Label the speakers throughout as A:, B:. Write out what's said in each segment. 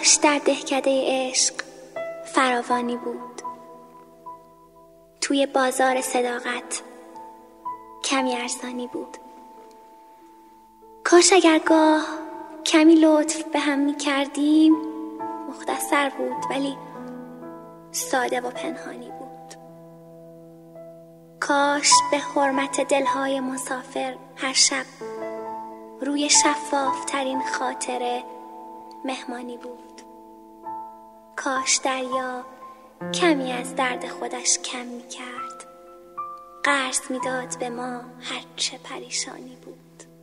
A: کاش در دهکده عشق فراوانی بود، توی بازار صداقت کمی ارزانی بود. کاش اگرگاه کمی لطف به هم می کردیم مختصر بود ولی ساده و پنهانی بود. کاش به حرمت دلهای مسافر هر شب روی شفاف ترین خاطره مهمانی بود. کاش دریا کمی از درد خودش کم می کرد، قرض می داد به ما هرچه پریشانی بود.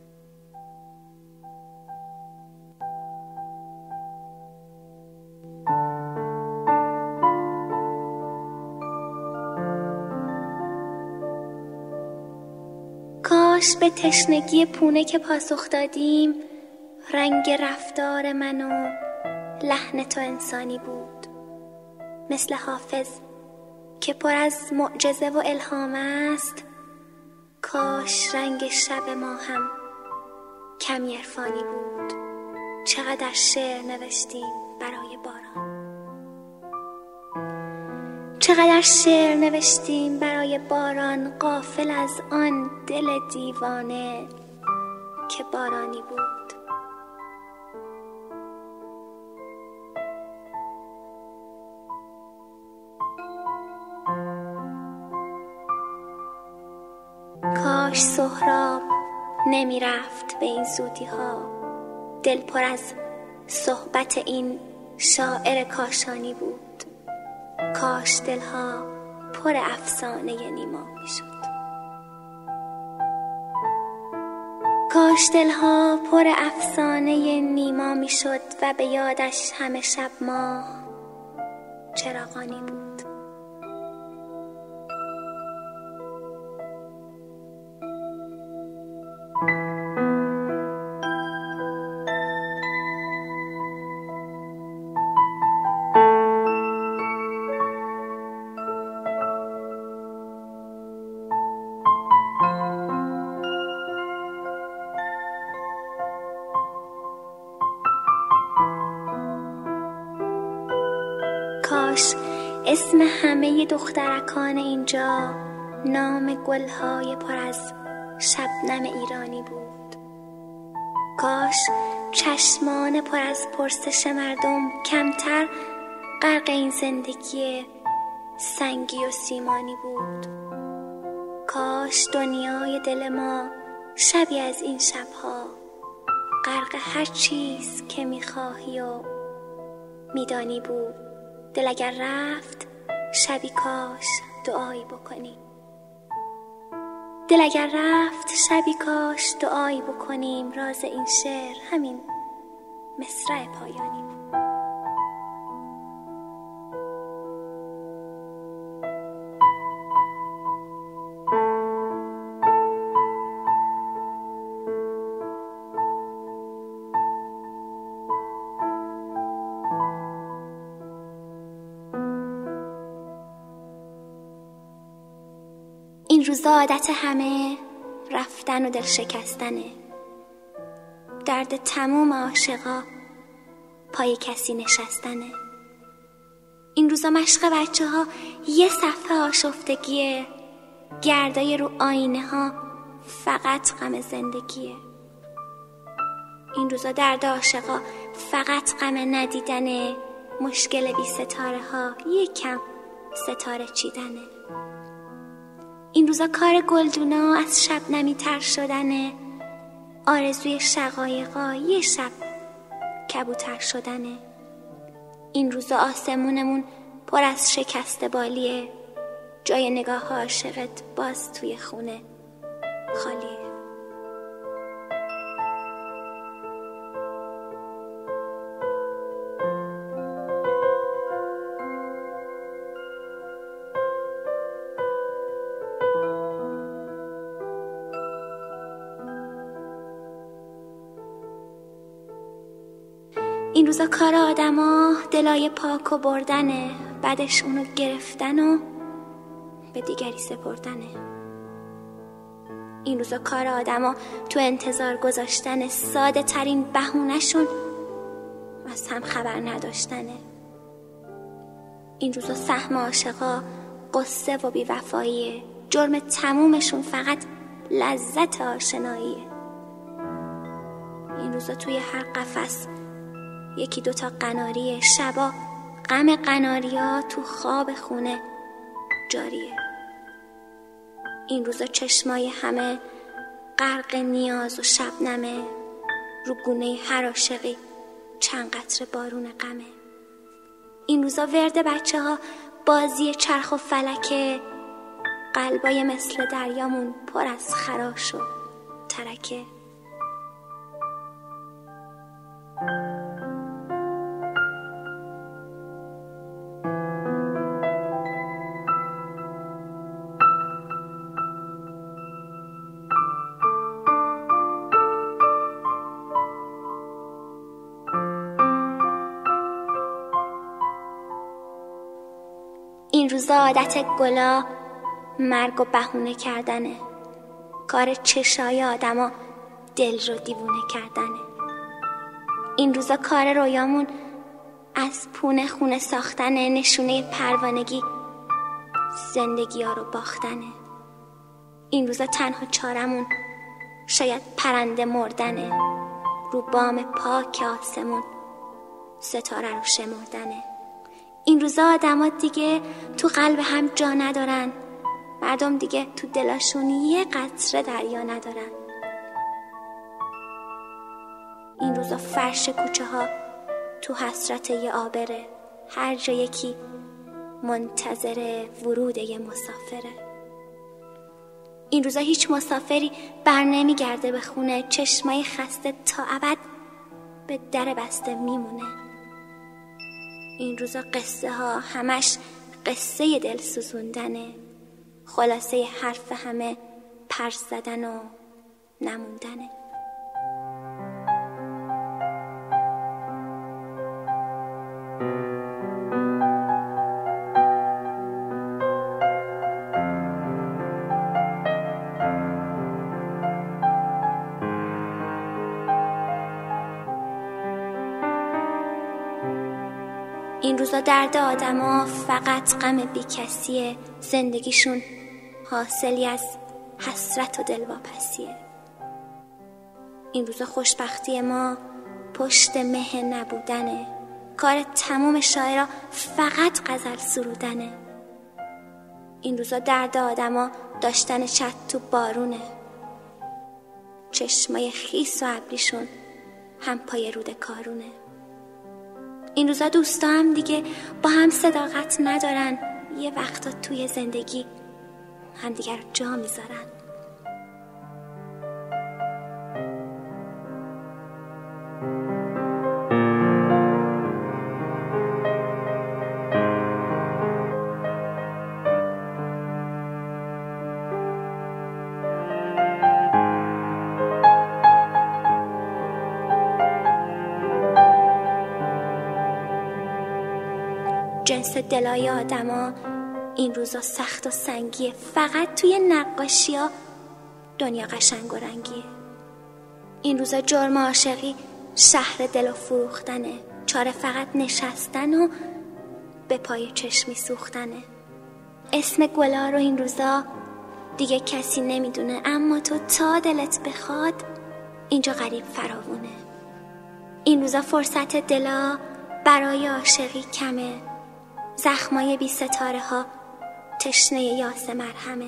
A: کاش به تشنگی پونه که پاسخ دادیم رنگ رفتار من و لحن تو انسانی بود، مثل حافظ که پر از معجزه و الهام است. کاش رنگ شب ما هم کمی عرفانی بود. چقدر شعر نوشتیم برای باران، چقدر شعر نوشتیم برای باران، غافل از آن دل دیوانه که بارانی بود. کاش سهراب نمی رفت به این زودی ها، دل پر از صحبت این شاعر کاشانی بود. کاش دلها پر افسانه نیما می شد، کاش دلها پر افسانه نیما می شد و به یادش همه شب ماه چراغانی بود. کاش اسم همه دخترکان اینجا نام گلهای پر از شبنم ایرانی بود. کاش چشمان پر از پرسش مردم کمتر غرق این زندگی سنگی و سیمانی بود. کاش دنیای دل ما شبی از این شبها غرق هر چیز که میخواهی و میدانی بود. دل اگر رفت شبی کاش دعایی بکنی، دل اگر رفت شبی کاش دعایی بکنیم. راز این شعر همین مصرع پایانی بود. این روزا عادت همه رفتن و دل شکستنه، درد تموم عاشقا پای کسی نشستنه. این روزا مشق بچه ها یه صفحه آشفتگیه، گردای رو آینه ها فقط غم زندگیه. این روزا درد عاشقا فقط غم ندیدنه، مشکل بی ستاره ها یکم ستاره چیدنه. این روزا کار گلدونا از شبنمی تر شدنه، آرزوی شقایقا یه شب کبوتر شدنه. این روزا آسمونمون پر از شکست بالیه، جای نگاه عاشقت باز توی خونه خالیه. این روزا کار آدما دلای پاکو بردنه، بعدش اونو گرفتن و به دیگری سپردنه. این روزا کار آدما تو انتظار گذاشتن، ساده ترین بهونه‌شون از هم خبر نداشتنه. این روزا سهم عاشقا قصه و بی‌وفاییه. جرم تمومشون فقط لذت آشناییه. این روزا توی هر قفس یکی دوتا قناریه. شبا غم قناریا تو خواب خونه جاریه. این روزا چشمای همه غرق نیاز و شبنمه. رو گونه هر عاشقی چند قطره بارون غمه. این روزا ورد بچه ها بازی چرخ و فلکه. قلبای مثل دریامون پر از خراش و ترکه. این روزا عادت گلا مرگ و بهونه کردنه. کار چشای آدما دل رو دیوونه کردنه. این روزا کار رویامون از پونه خونه ساختنه. نشونه پروانگی زندگی ها رو باختنه. این روزا تنها چارمون شاید پرنده مردنه. رو بام پاک آسمون ستاره رو شمردنه. این روزا آدما دیگه تو قلب هم جا ندارن. مردم دیگه تو دلاشون یه قطره دریا ندارن. این روزا فرش کوچه ها تو حسرت یه آبره. هر جا یکی منتظر ورود یه مسافره. این روزا هیچ مسافری بر نمیگرده به خونه. چشمای خسته تا ابد به در بسته میمونه. این روزا قصه ها همش قصه دل سوزوندنه. خلاصه حرف همه پرس زدن و نموندنه. این روزا درد آدما فقط غم بی کسیه. زندگیشون حاصلی از حسرت و دلواپسیه. این روزا خوشبختی ما پشت مه نبودنه. کار تموم شاعرها فقط غزل سرودنه. این روزا درد آدما داشتن چت تو بارونه. چشمای خیس و ابریشون هم پای رود کارونه. این روزا دوستا هم دیگه با هم صداقت ندارن. یه وقتا توی زندگی هم دیگر رو جا میذارن. جنس دلای آدما این روزا سخت و سنگیه. فقط توی نقاشی ها دنیا قشنگ و رنگیه. این روزا جرم عاشقی شهر دل و فروختنه. چاره فقط نشستن و به پای چشمی سوختنه. اسم گلا رو این روزا دیگه کسی نمیدونه. اما تو تا دلت بخواد اینجا غریب فراوونه. این روزا فرصت دلا برای عاشقی کمه. زخمای بی ستاره ها تشنه یاس مرهمه.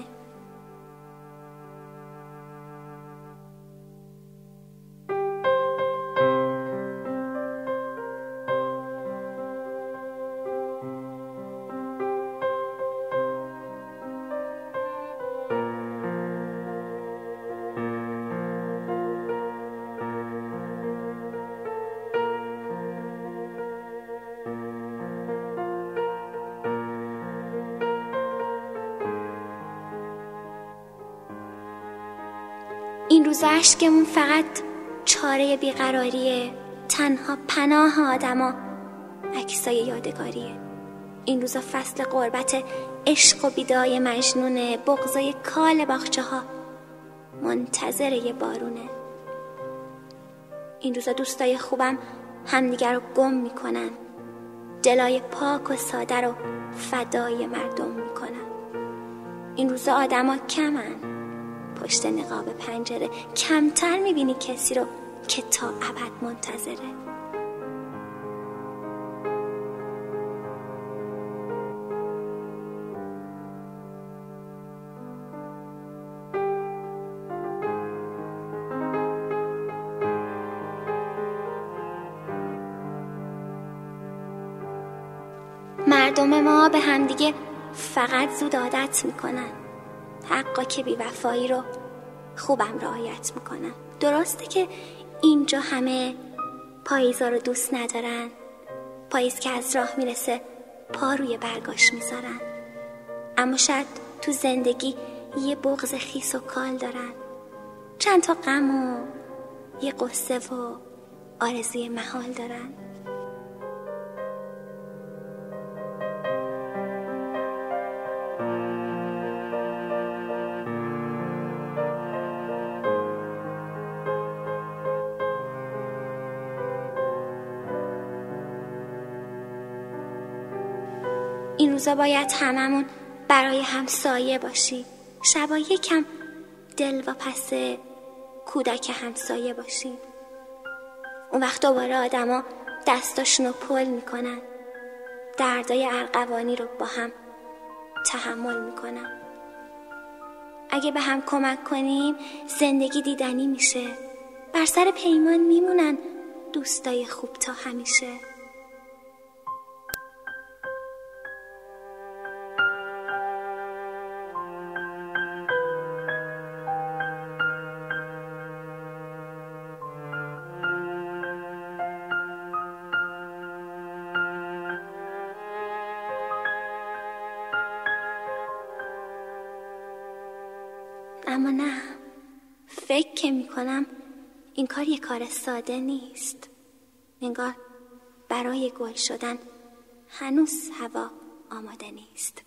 A: این روزا عشقمون فقط چاره بیقراریه. تنها پناه آدما عکسای یادگاریه. این روزا فصل غربت عشق و بیدای مجنونه. بغضای کال باغچه ها منتظر یه بارونه. این روزا دوستای خوبم همدیگر رو گم میکنن، دلای پاک و ساده رو فدای مردم میکنن. این روزا آدما کمن، پشت نقاب پنجره کمتر میبینی کسی رو که تا ابد منتظره. مردم ما به همدیگه فقط زود عادت میکنن، حقا که بی‌وفایی رو خوبم رعایت میکنن. درسته که اینجا همه پاییزا رو دوست ندارن، پاییز که از راه میرسه پا روی برگاش میذارن، اما شاید تو زندگی یه بغض خیس و کال دارن، چند تا غم و یه قصه و آرزوی محال دارن. این روزا باید هممون برای هم سایه باشی، شبا یکم دل و پس کودک همسایه باشی. اون وقت دوباره آدما دستاشونو پل میکنن، دردای ارغوانی رو با هم تحمل میکنن. اگه به هم کمک کنیم زندگی دیدنی میشه، بر سر پیمان میمونن دوستای خوب تا همیشه. اما نه، فکر که میکنم این کار یه کار ساده نیست. انگار برای گل شدن هنوز هوا آماده نیست.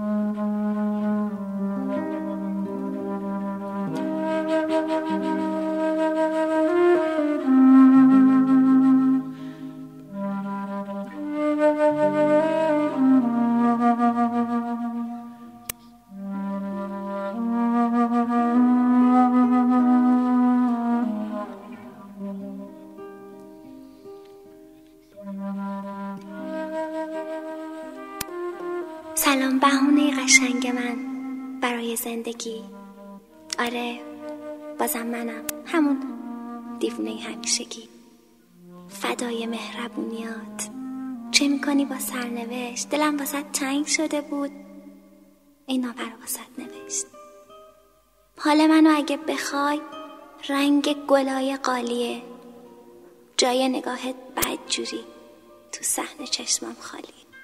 A: سلام بهونه قشنگ من برای زندگی. آره بازم منم، همون دیوونه همیشگی، فدای مهربونیات. چه میکنی با سرنوشت؟ دلم واسط تنگ شده بود، این نامه رو واسط نوشت. حال منو اگه بخوای رنگ گلای قالیه، جای نگاهت بدجوری تو صحنه چشمم خالی.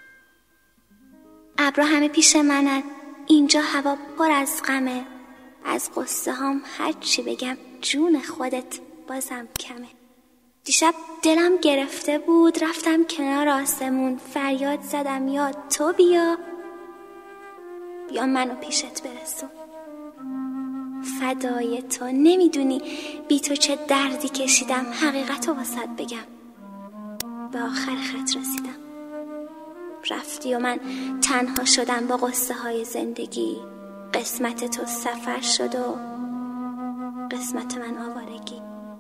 A: ابرا همه پیش منن، اینجا هوا پر از غمه، از قصه هام هر چی بگم جون خودت بازم کمه. دیشب دلم گرفته بود، رفتم کنار آسمون، فریاد زدم یا تو بیا منو پیشت برسون. فدای تو، نمیدونی بی تو چه دردی کشیدم، حقیقتو واسط بگم به آخر خط رسیدم. رفتی و من تنها شدم با قصه های زندگی، قسمت تو سفر شد و قسمت من آوارگی.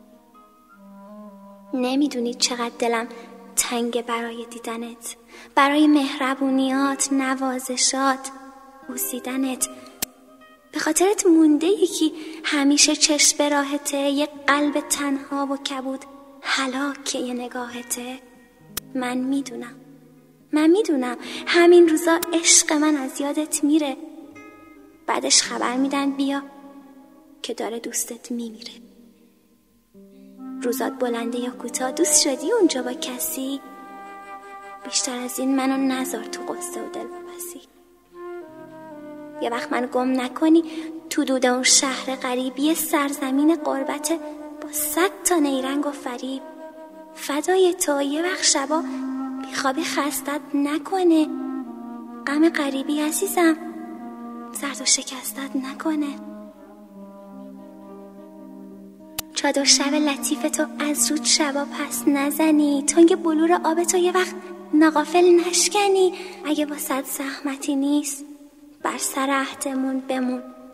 A: نمیدونی چقدر دلم تنگه برای دیدنت، برای مهربونیات، نوازشات، بوسیدنت. به خاطرت مونده یکی همیشه چشم به راهته، یه قلب تنها و کبود هلاک یه نگاهته. من میدونم همین روزا عشق من از یادت میره، بعدش خبر میدن بیا که داره دوستت میمیره. روزات بلنده یا کوتاه، دوست شدی اونجا با کسی؟ بیشتر از این منو نذار تو قصه و دلواپسی. یه وقت منو گم نکنی تو دود اون شهر غریب، یه سرزمین غربت با 100 تا نیرنگ و فریب. فدای تو، یه وقت شبا بیخوابی خستت نکنه، غم غریبی عزیزم زرد و شکستت نکنه. چادر شب لطیف تو از رود شبا پس نزنی، تنگ بلور آب تو یه وقت ناغافل نشکنی. اگه واسد زحمتی نیست بر سر عهدمون بمون،